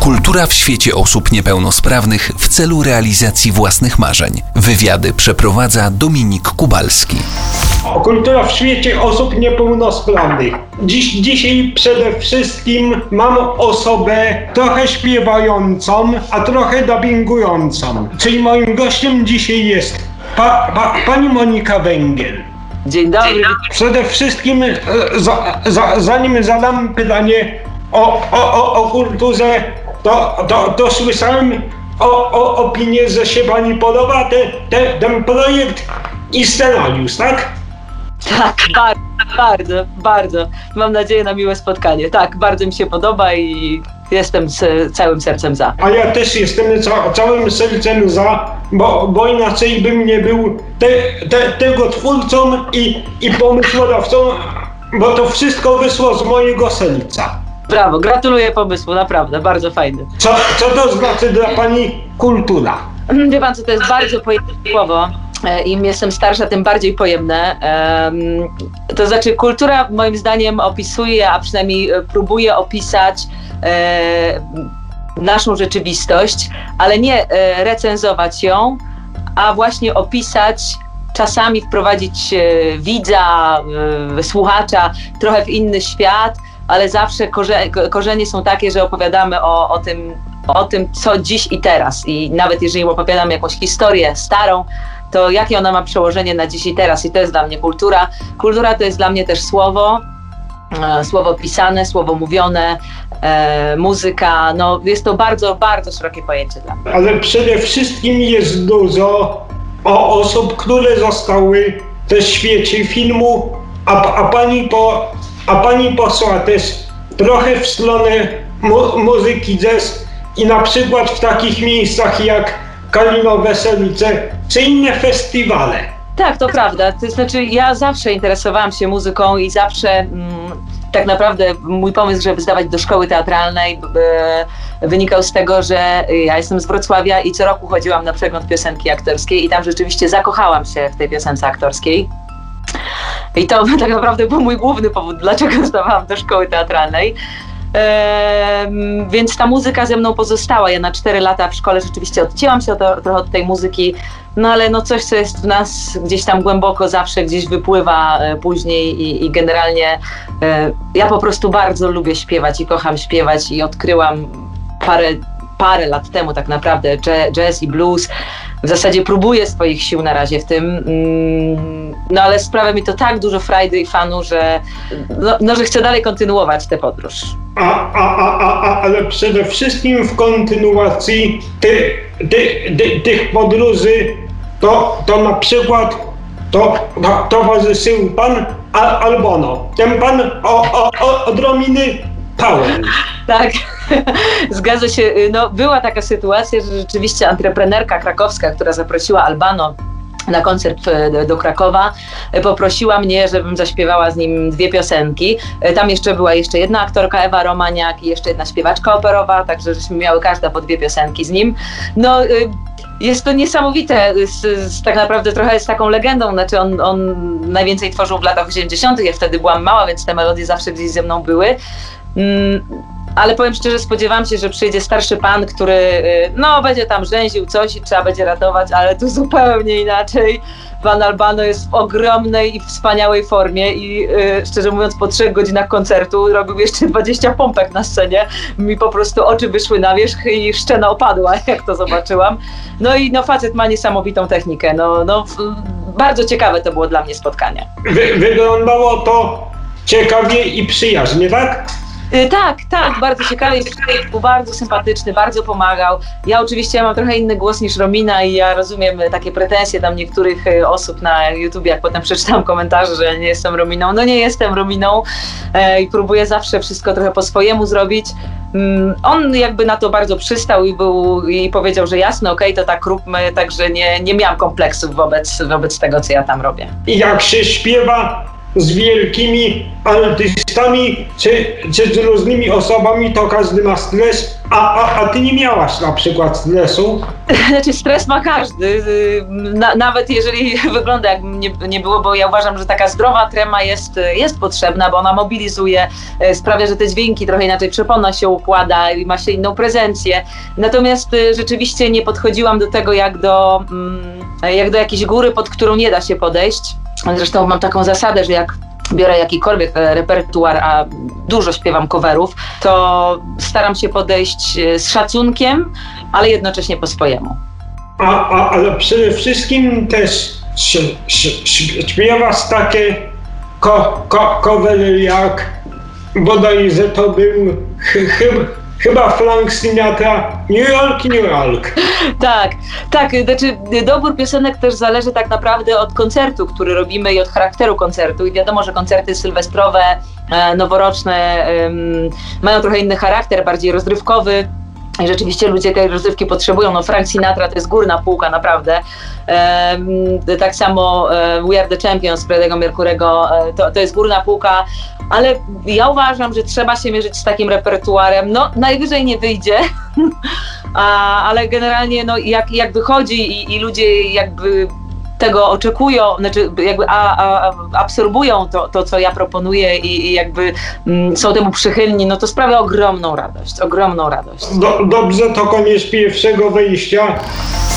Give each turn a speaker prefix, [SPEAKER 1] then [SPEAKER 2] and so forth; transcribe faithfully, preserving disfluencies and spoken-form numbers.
[SPEAKER 1] Kultura w świecie osób niepełnosprawnych w celu realizacji własnych marzeń. Wywiady przeprowadza Dominik Kubalski.
[SPEAKER 2] Kultura w świecie osób niepełnosprawnych. Dziś, dzisiaj przede wszystkim mam osobę trochę śpiewającą, a trochę dubbingującą. Czyli moim gościem dzisiaj jest pa, pa, pani Monika Węgiel.
[SPEAKER 3] Dzień dobry.
[SPEAKER 2] Przede wszystkim, za, za, zanim zadam pytanie o, o, o, o kulturze, to, to, to słyszałem o, o opinię, że się pani podoba te, te, ten projekt i scenariusz, tak?
[SPEAKER 3] Tak, bardzo, bardzo, bardzo. Mam nadzieję na miłe spotkanie. Tak, bardzo mi się podoba i jestem z całym sercem za.
[SPEAKER 2] A ja też jestem ca- całym sercem za, bo, bo inaczej bym nie był te, te, tego twórcą i, i pomysłodawcą, bo to wszystko wyszło z mojego serca.
[SPEAKER 3] Brawo, gratuluję pomysłu, naprawdę, bardzo fajny.
[SPEAKER 2] Co, co to znaczy dla pani kultura?
[SPEAKER 3] Wie pan co, to jest bardzo pojemne słowo. Im jestem starsza, tym bardziej pojemne. To znaczy kultura moim zdaniem opisuje, a przynajmniej próbuje opisać naszą rzeczywistość, ale nie recenzować ją, a właśnie opisać, czasami wprowadzić widza, słuchacza trochę w inny świat, ale zawsze korze- korzenie są takie, że opowiadamy o, o tym, o tym, co dziś i teraz. I nawet jeżeli opowiadamy jakąś historię starą, to jakie ona ma przełożenie na dziś i teraz. I to jest dla mnie kultura. Kultura to jest dla mnie też słowo, e, słowo pisane, słowo mówione, e, muzyka. No, jest to bardzo, bardzo szerokie pojęcie dla mnie.
[SPEAKER 2] Ale przede wszystkim jest dużo o osób, które zostały też w świecie filmu, a, a, pani, po, a pani poszła też trochę w stronę mu, muzyki jazz i na przykład w takich miejscach jak Kalinowe Selice czy inne festiwale.
[SPEAKER 3] Tak, to prawda. To znaczy ja zawsze interesowałam się muzyką i zawsze mm, tak naprawdę mój pomysł, żeby zdawać do szkoły teatralnej e, wynikał z tego, że ja jestem z Wrocławia i co roku chodziłam na przegląd piosenki aktorskiej i tam rzeczywiście zakochałam się w tej piosence aktorskiej. I to tak naprawdę był mój główny powód, dlaczego zdawałam do szkoły teatralnej. Eee, więc ta muzyka ze mną pozostała. Ja na cztery lata w szkole rzeczywiście odcięłam się od, trochę od tej muzyki, no ale no coś, co jest w nas gdzieś tam głęboko zawsze gdzieś wypływa e, później i, i generalnie e, ja po prostu bardzo lubię śpiewać i kocham śpiewać i odkryłam parę, parę lat temu tak naprawdę jazz i blues. W zasadzie próbuję swoich sił na razie w tym, no ale sprawia mi to tak dużo frajdy i fanu, że, no, no, że chcę dalej kontynuować tę podróż.
[SPEAKER 2] A, a, a, a, a, ale przede wszystkim w kontynuacji ty, ty, ty, tych podróży to, to na przykład to, to towarzyszył pan Al, Albano, ten pan o, o, o, od Rominy Powell.
[SPEAKER 3] Tak, zgadza się. No, była taka sytuacja, że rzeczywiście antreprenerka krakowska, która zaprosiła Albano na koncert do Krakowa, poprosiła mnie, żebym zaśpiewała z nim dwie piosenki. Tam jeszcze była jeszcze jedna aktorka, Ewa Romaniak, i jeszcze jedna śpiewaczka operowa, także żeśmy miały każda po dwie piosenki z nim. No, jest to niesamowite, z, z, tak naprawdę trochę jest taką legendą, znaczy on, on najwięcej tworzył w latach osiemdziesiątych, ja wtedy byłam mała, więc te melodie zawsze gdzieś ze mną były. Mm, ale powiem szczerze, spodziewałam się, że przyjdzie starszy pan, który no będzie tam rzęził coś i trzeba będzie ratować, ale tu zupełnie inaczej. Pan Albano jest w ogromnej i wspaniałej formie i yy, szczerze mówiąc po trzech godzinach koncertu robił jeszcze dwadzieścia pompek na scenie. Mi po prostu oczy wyszły na wierzch i szczena opadła, jak to zobaczyłam. No i no facet ma niesamowitą technikę. No, no bardzo ciekawe to było dla mnie spotkanie.
[SPEAKER 2] Wy, wyglądało to ciekawie i przyjaźnie, tak?
[SPEAKER 3] Yy, tak, tak, bardzo ciekawy, był bardzo sympatyczny, bardzo pomagał. Ja oczywiście mam trochę inny głos niż Romina i ja rozumiem takie pretensje tam niektórych osób na YouTubie, jak potem przeczytam komentarze, że ja nie jestem Rominą. No nie jestem Rominą yy, i próbuję zawsze wszystko trochę po swojemu zrobić. Yy, on jakby na to bardzo przystał i był i powiedział, że jasne, okej, okay, to tak róbmy, także nie, nie miałam kompleksów wobec, wobec tego, co ja tam robię.
[SPEAKER 2] I jak się śpiewa z wielkimi artystami, czy, czy z różnymi osobami, to każdy ma stres, a, a, a ty nie miałaś na przykład stresu?
[SPEAKER 3] Znaczy stres ma każdy, na, nawet jeżeli wygląda jak nie, nie było, bo ja uważam, że taka zdrowa trema jest, jest potrzebna, bo ona mobilizuje, sprawia, że te dźwięki trochę inaczej przepona się układa i ma się inną prezencję. Natomiast rzeczywiście nie podchodziłam do tego jak do, jak do jakiejś góry, pod którą nie da się podejść. Zresztą mam taką zasadę, że jak biorę jakikolwiek repertuar, a dużo śpiewam coverów, to staram się podejść z szacunkiem, ale jednocześnie po swojemu.
[SPEAKER 2] A, a, ale przede wszystkim też ś, ś, śpiewasz takie ko, ko, covery jak bodajże to był ch, ch, chyba Frank Sinatra, New York, New York.
[SPEAKER 3] Tak, tak, znaczy dobór piosenek też zależy tak naprawdę od koncertu, który robimy i od charakteru koncertu i wiadomo, że koncerty sylwestrowe, noworoczne mają trochę inny charakter, bardziej rozrywkowy. I rzeczywiście ludzie tej rozrywki potrzebują. No Frank Sinatra to jest górna półka, naprawdę. Ehm, tak samo e, We Are The Champions Freddie'ego Mercury'ego, e, to, to jest górna półka, ale ja uważam, że trzeba się mierzyć z takim repertuarem. No najwyżej nie wyjdzie, a, ale generalnie no, jak, jak wychodzi i, i ludzie jakby tego oczekują, znaczy jakby a, a, absorbują to, to, co ja proponuję i, i jakby mm, są temu przychylni, no to sprawia ogromną radość, ogromną radość.
[SPEAKER 2] Do, dobrze, to koniec pierwszego wejścia.